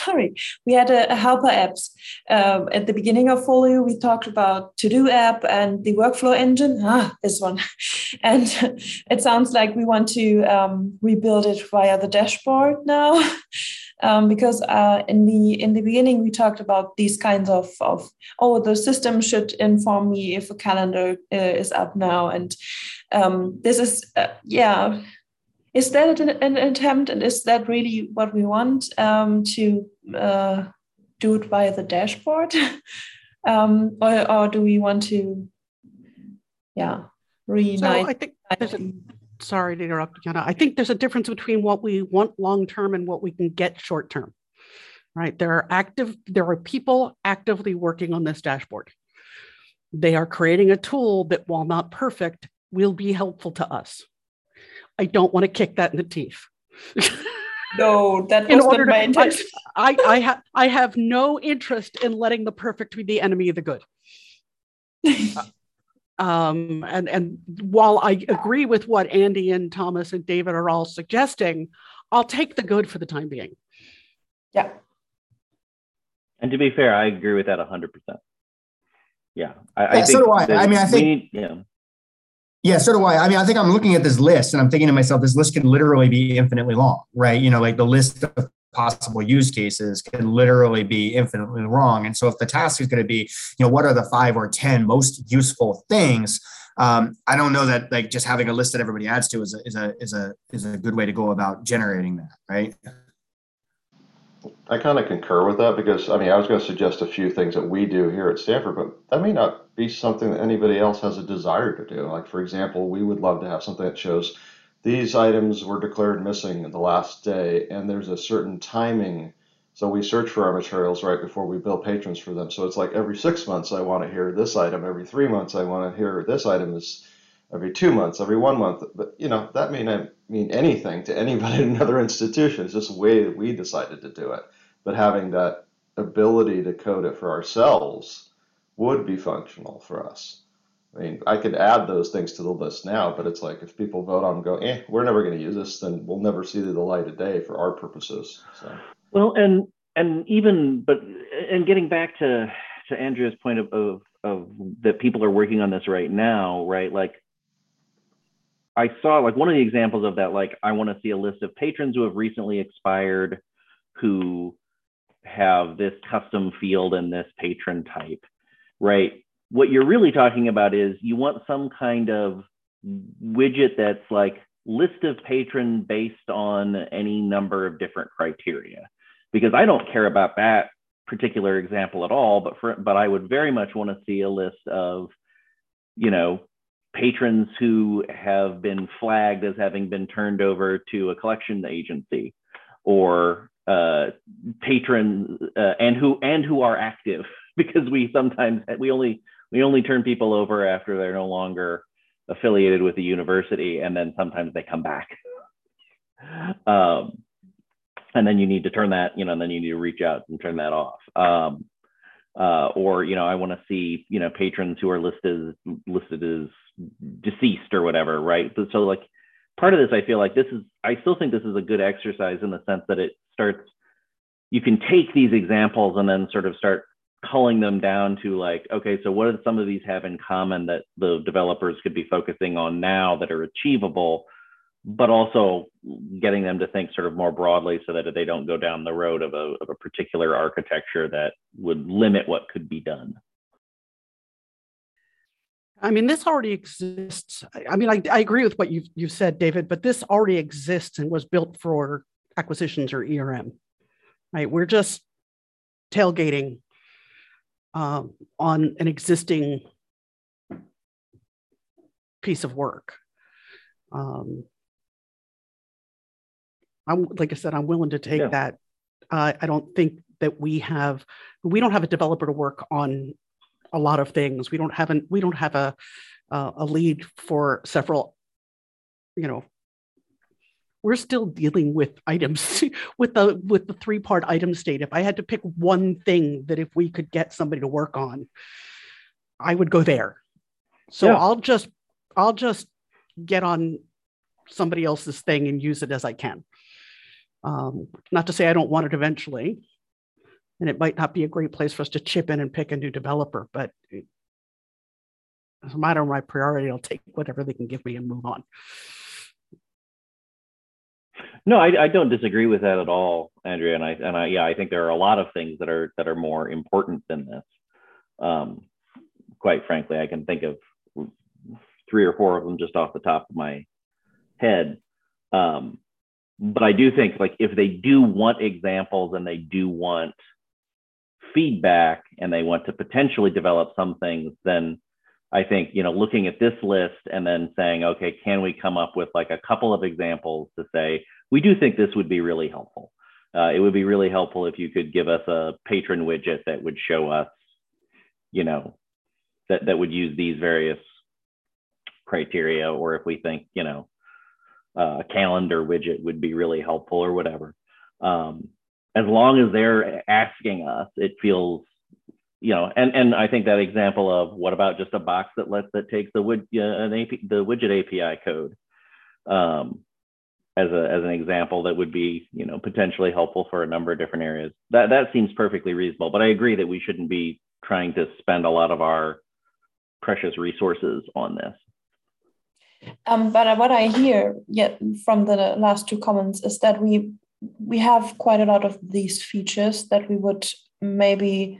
sorry, we had a, a helper apps. Um, at the beginning of Folio, we talked about to-do app and the workflow engine. Ah, this one. And it sounds like we want to um, rebuild it via the dashboard now. Um, because uh, in the in the beginning we talked about these kinds of, of oh, the system should inform me if a calendar uh, is up now, and um, this is uh, yeah, is that an, an attempt, and is that really what we want, um, to uh, do it via the dashboard, um, or, or do we want to yeah reunite? So I think there's a, sorry to interrupt, Kiana. I think there's a difference between what we want long-term and what we can get short-term, right? There are active, there are people actively working on this dashboard. They are creating a tool that, while not perfect, will be helpful to us. I don't want to kick that in the teeth. No, that was not my intention. I, I, ha- I have no interest in letting the perfect be the enemy of the good. uh, Um, and, and while I agree with what Andy and Thomas and David are all suggesting, I'll take the good for the time being. Yeah. And to be fair, I agree with that one hundred percent. Yeah. I, yeah I think so do I. I mean, I think, need, yeah. yeah, so do I. I mean, I think I'm looking at this list and I'm thinking to myself, this list can literally be infinitely long, right? You know, like the list of possible use cases can literally be infinitely wrong. And so if the task is going to be, you know, what are the five or ten most useful things? Um, I don't know that like just having a list that everybody adds to is a, is a, is a, is a good way to go about generating that, right? I kind of concur with that because, I mean, I was going to suggest a few things that we do here at Stanford, but that may not be something that anybody else has a desire to do. Like, for example, we would love to have something that shows these items were declared missing the last day, and there's a certain timing. So we search for our materials right before we bill patrons for them. So it's like every six months, I want to hear this item. Every three months, I want to hear this item. Is every two months, every one month. But, you know, that may not mean anything to anybody in another institution. It's just the way that we decided to do it. But having that ability to code it for ourselves would be functional for us. I mean, I could add those things to the list now, but it's like if people vote on and go, eh, we're never going to use this, then we'll never see the light of day for our purposes. So. Well, and and even, but and getting back to to Andrea's point of, of of that people are working on this right now, right? Like I saw like one of the examples of that, like I want to see a list of patrons who have recently expired, who have this custom field and this patron type, right? What you're really talking about is you want some kind of widget that's like list of patron based on any number of different criteria, because I don't care about that particular example at all, but for, but I would very much want to see a list of, you know, patrons who have been flagged as having been turned over to a collection agency, or uh, patrons uh, and who and who are active, because we sometimes we only we only turn people over after they're no longer affiliated with the university, and then sometimes they come back. Um, and then you need to turn that, you know, and then you need to reach out and turn that off. Um, uh, or, you know, I want to see, you know, patrons who are listed listed as deceased or whatever, right? So, so like part of this, I feel like this is, I still think this is a good exercise in the sense that it starts, you can take these examples and then sort of start culling them down to like, okay, so what do some of these have in common that the developers could be focusing on now that are achievable, but also getting them to think sort of more broadly so that they don't go down the road of a, of a particular architecture that would limit what could be done. I mean, this already exists. I mean, I, I agree with what you've, you've said, David, but this already exists and was built for acquisitions or E R M, right? We're just tailgating um, on an existing piece of work. Um, I'm, like I said, I'm willing to take yeah. that. Uh, I don't think that we have, we don't have a developer to work on a lot of things. We don't have an, we don't have a, uh, a lead for several, you know, we're still dealing with items with the, with the three part item state. If I had to pick one thing that if we could get somebody to work on, I would go there. So yeah. I'll just, I'll just get on somebody else's thing and use it as I can. Um, not to say I don't want it eventually, And it might not be a great place for us to chip in and pick a new developer, but it, as a matter of my priority, I'll take whatever they can give me and move on. No, I, I don't disagree with that at all, Andrea. And I, and I, yeah, I think there are a lot of things that are that are more important than this. Um, quite frankly, I can think of three or four of them just off the top of my head. Um, but I do think, like, if they do want examples and they do want feedback and they want to potentially develop some things, then I think, you know, looking at this list and then saying, okay, can we come up with like a couple of examples to say, we do think this would be really helpful. Uh, it would be really helpful if you could give us a patron widget that would show us, you know, that, that would use these various criteria, or if we think, you know, uh, a calendar widget would be really helpful or whatever. Um, as long as they're asking us, it feels, you know, and, and I think that example of what about just a box that lets, that takes the, wid, uh, an A P, the widget A P I code um, as, a, as an example that would be, you know, potentially helpful for a number of different areas. That, that seems perfectly reasonable, but I agree that we shouldn't be trying to spend a lot of our precious resources on this. Um, but what I hear yet from the last two comments is that we we have quite a lot of these features that we would maybe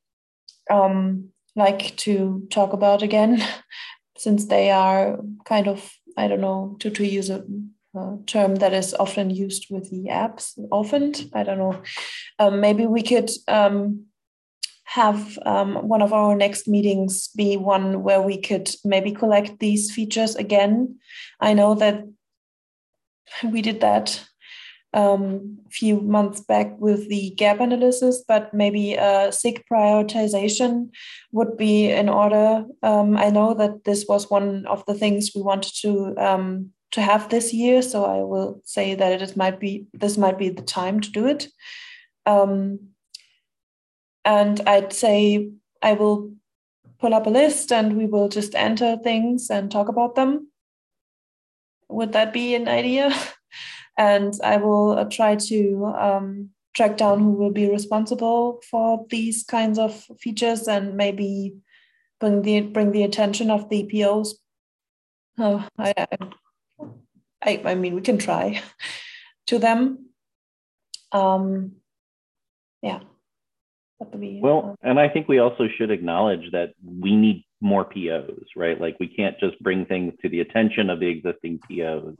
um, like to talk about again, since they are kind of, I don't know, to, to use a, a term that is often used with the apps, often, I don't know. Um, maybe we could um, have um, one of our next meetings be one where we could maybe collect these features again. I know that we did that um, a few months back with the gap analysis, but maybe a S I G prioritization would be in order. Um, I know that this was one of the things we wanted to um, to have this year, so I will say that it is, might be this might be the time to do it. Um, and I'd say I will pull up a list and we will just enter things and talk about them. Would that be an idea? And I will uh, try to um, track down who will be responsible for these kinds of features and maybe bring the bring the attention of the P Os. Oh, I, I, I mean, we can try to them. Um, yeah. That would be, well, um, and I think we also should acknowledge that we need more P Os, right? Like, we can't just bring things to the attention of the existing P Os.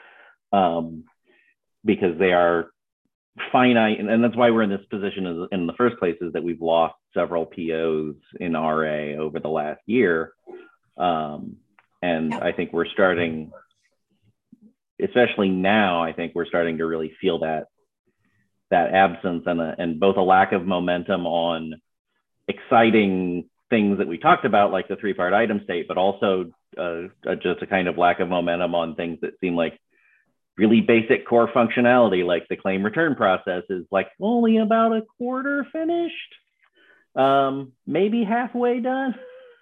Um, because they are finite, and, and that's why we're in this position is, in the first place, is that we've lost several P Os in R A over the last year. Um, and I think we're starting, especially now, I think we're starting to really feel that that absence and, a, and both a lack of momentum on exciting things that we talked about, like the three-part item state, but also uh, just a kind of lack of momentum on things that seem like really basic core functionality, like the claim return process is like only about a quarter finished, um, maybe halfway done.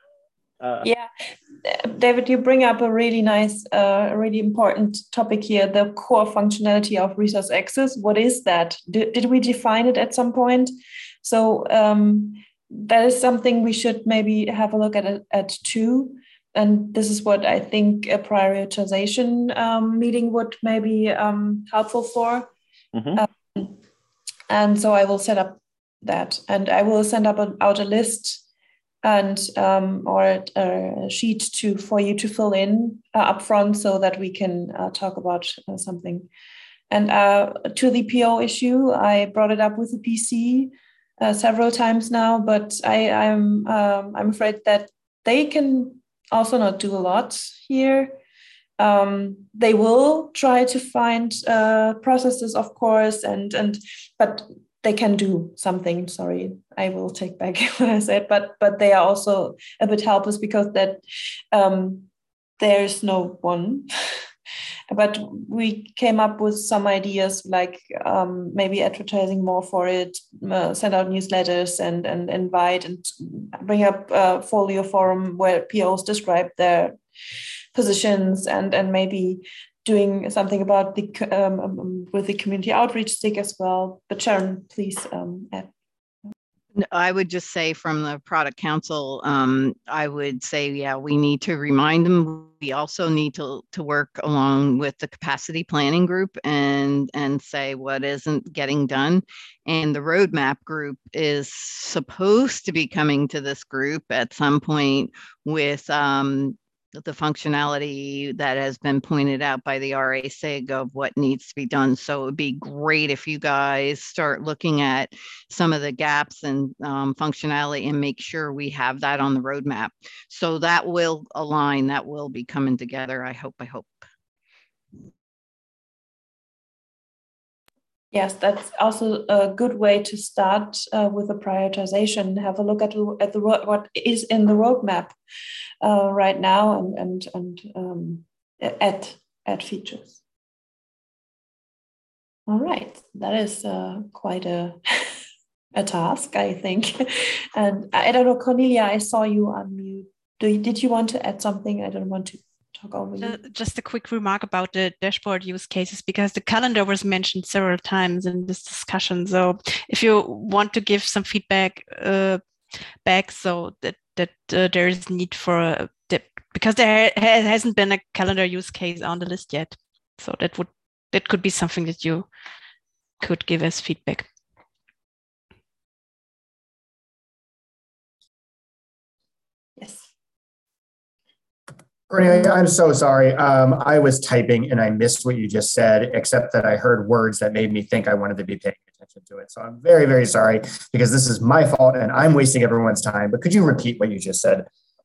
Uh, yeah, David, you bring up a really nice, uh, really important topic here, the core functionality of resource access. What is that? Did, did we define it at some point? So um, that is something we should maybe have a look at, at too. And this is what I think a prioritization um, meeting would maybe um, helpful for. Mm-hmm. Um, and so I will set up that, and I will send up a, out a list and um, or a sheet to for you to fill in uh, upfront so that we can uh, talk about uh, something. And uh, to the P O issue, I brought it up with the P C uh, several times now, but I, I'm um, I'm afraid that they can also not do a lot here. Um, they will try to find uh, processes, of course, and and but they can do something. Sorry, I will take back what I said. But but they are also a bit helpless because that um, there's no one. But we came up with some ideas, like um, maybe advertising more for it, uh, send out newsletters, and and invite and bring up a folio forum where P Os describe their positions, and and maybe doing something about the um, um, with the community outreach stick as well. But Sharon, please um, add. I would just say from the product council, um, I would say, yeah, we need to remind them. We also need to, to work along with the capacity planning group and, and say what isn't getting done. And the roadmap group is supposed to be coming to this group at some point with um, the functionality that has been pointed out by the R A S I G of what needs to be done. So it would be great if you guys start looking at some of the gaps and um, functionality and make sure we have that on the roadmap. So that will align, that will be coming together. I hope, I hope. Yes, that's also a good way to start uh, with the prioritization. Have a look at, at the what is in the roadmap uh, right now, and and and um, add add features. All right, that is uh, quite a a task, I think. And I don't know, Cornelia, I saw you on mute. Do you, did you want to add something? I don't want to talk over you. Just a quick remark about the dashboard use cases, because the calendar was mentioned several times in this discussion. So if you want to give some feedback uh, back, so that that uh, there is need for a, that, because there ha hasn't been a calendar use case on the list yet. So that would that could be something that you could give as feedback. Yes. Cornelia, I'm so sorry. Um, I was typing and I missed what you just said, except that I heard words that made me think I wanted to be paying attention to it. So I'm very, very sorry because this is my fault and I'm wasting everyone's time. But could you repeat what you just said?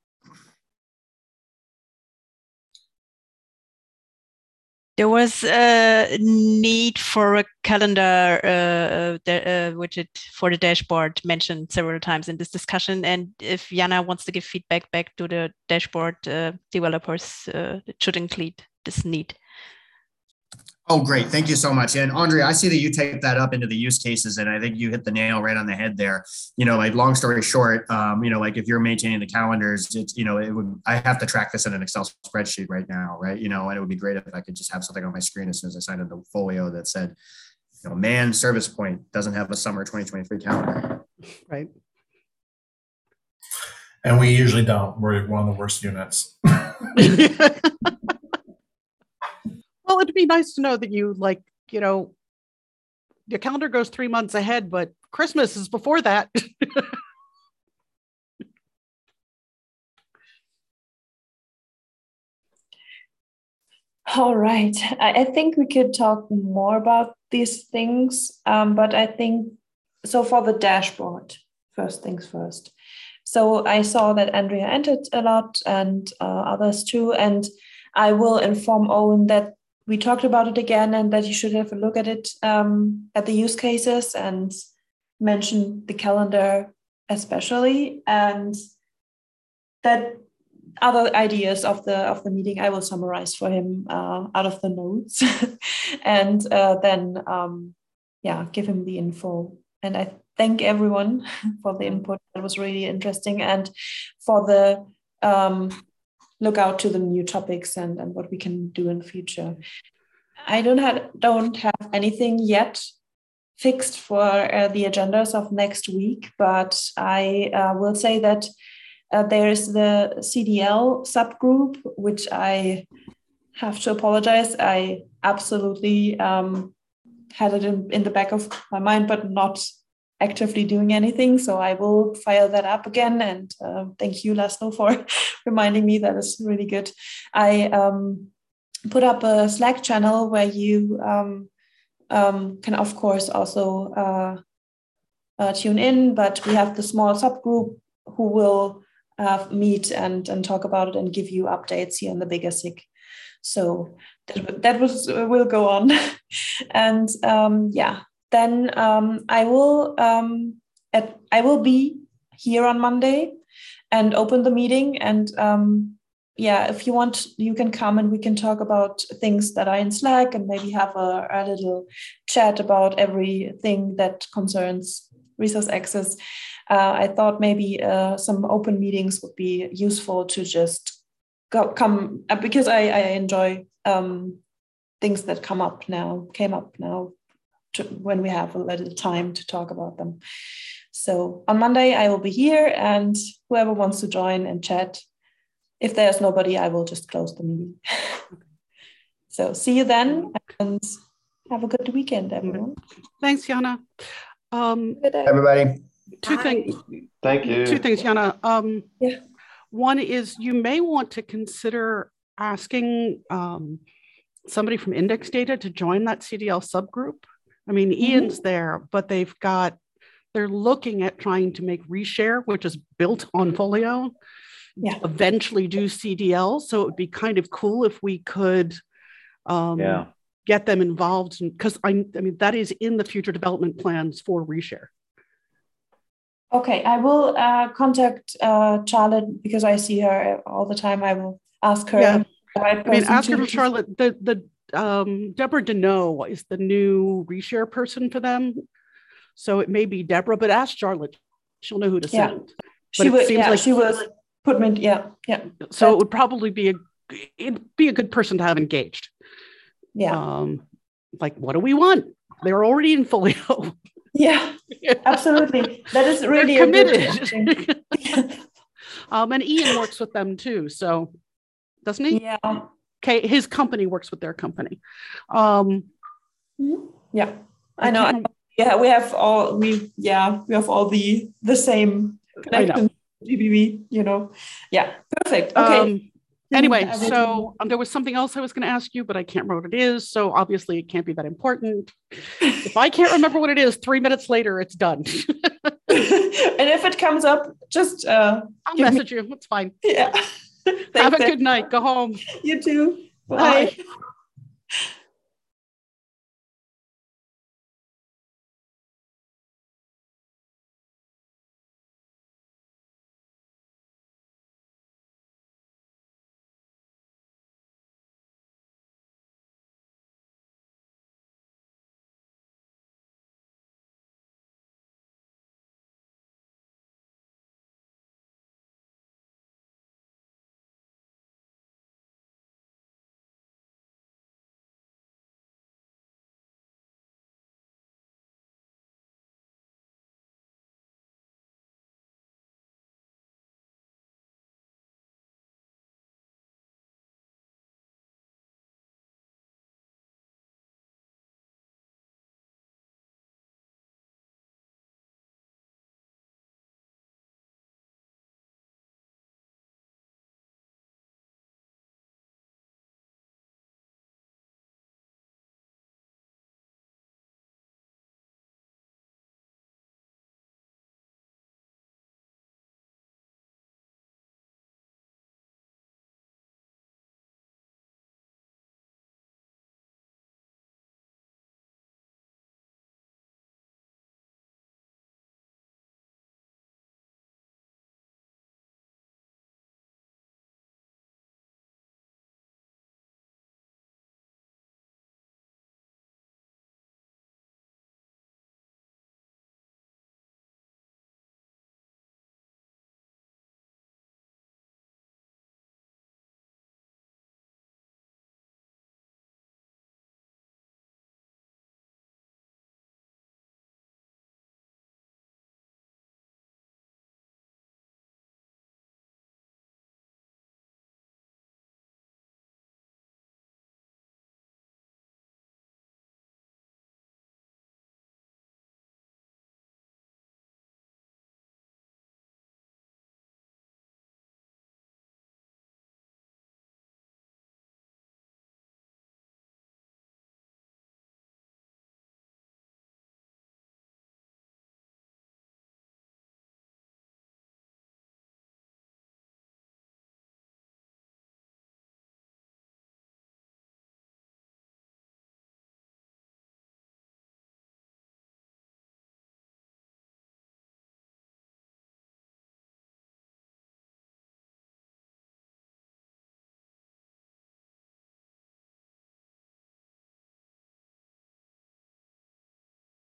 There was a need for a calendar uh, uh, widget for the dashboard mentioned several times in this discussion. And if Jana wants to give feedback back to the dashboard uh, developers, uh, it should include this need. Oh, great. Thank you so much. And Andrea, I see that you typed that up into the use cases, and I think you hit the nail right on the head there. You know, like long story short, um, you know, like if you're maintaining the calendars, it's, you know, it would, I have to track this in an Excel spreadsheet right now, right? You know, and it would be great if I could just have something on my screen as soon as I signed into Folio that said, you know, man, Service Point doesn't have a summer twenty twenty-three calendar. Right. And we usually don't. We're one of the worst units. Well, it'd be nice to know that you, like, you know, your calendar goes three months ahead, but Christmas is before that. All right. I, I think we could talk more about these things, um, but I think, so for the dashboard, first things first. So I saw that Andrea entered a lot and uh, others too, and I will inform Owen that we talked about it again and that you should have a look at it, um, at the use cases, and mention the calendar especially, and that other ideas of the of the meeting I will summarize for him uh, out of the notes, and uh, then um, yeah, give him the info. And I thank everyone for the input. That was really interesting, and for the um, look out to the new topics and, and what we can do in the future. I don't have don't have anything yet fixed for uh, the agendas of next week, but I uh, will say that uh, there is the C D L subgroup, which I have to apologize. I absolutely um, had it in, in the back of my mind, but not actively doing anything. So I will fire that up again. And uh, thank you, Laszlo, for reminding me. That is really good. I um, put up a Slack channel where you um, um, can, of course, also uh, uh, tune in, but we have the small subgroup who will uh, meet and, and talk about it and give you updates here in the bigger S I G. So that, that was, will go on. And um, yeah, then um, I will um, at, I will be here on Monday and open the meeting. And um, yeah, if you want, you can come and we can talk about things that are in Slack and maybe have a, a little chat about everything that concerns resource access. Uh, I thought maybe uh, some open meetings would be useful to just go come uh, because I, I enjoy um, things that come up now, came up now to, when we have a little time to talk about them. So on Monday, I will be here, and whoever wants to join and chat. If there's nobody, I will just close the meeting. So see you then, and have a good weekend, everyone. Thanks, Jana. Um, Good day. Everybody. two Bye. things. Thank you. Two things, Jana. Um, Yeah. One is you may want to consider asking um, somebody from Index Data to join that C D L subgroup. I mean, Mm-hmm. Ian's there, but they've got, they're looking at trying to make Reshare, which is built on Folio, Yeah. eventually do C D L. So it would be kind of cool if we could um, Yeah. get them involved, because I, I mean, that is in the future development plans for Reshare. Okay, I will uh, contact uh, Charlotte because I see her all the time. I will ask her. Yeah. The right I mean, person ask her to- for Charlotte. The the um, Deborah Deneau is the new Reshare person for them, so it may be Deborah. But ask Charlotte; she'll know who to Yeah. send. She it would. seems Yeah, like- she was put me. Yeah, yeah, So it would probably be a it'd be a good person to have engaged. yeah, Um, like, what do we want? They're already in Folio. yeah. Absolutely, that is really They're a good committed. thing. um, and Ian works with them too. So doesn't he? Yeah, Okay, his company works with their company. Um, yeah. I I know. I can't know. Yeah, we have all we. Yeah, we have all the the same I know. connection. G B V, you know. Yeah, perfect. Okay. Um, anyway, I will- so um, there was something else I was going to ask you, but I can't remember what it is. So obviously it can't be that important. If I can't remember what it is, three minutes later, it's done. And if it comes up, just uh, I'll give me- message you. It's fine. yeah. Have a Thanks, good night. Go home. You too. Bye. Bye.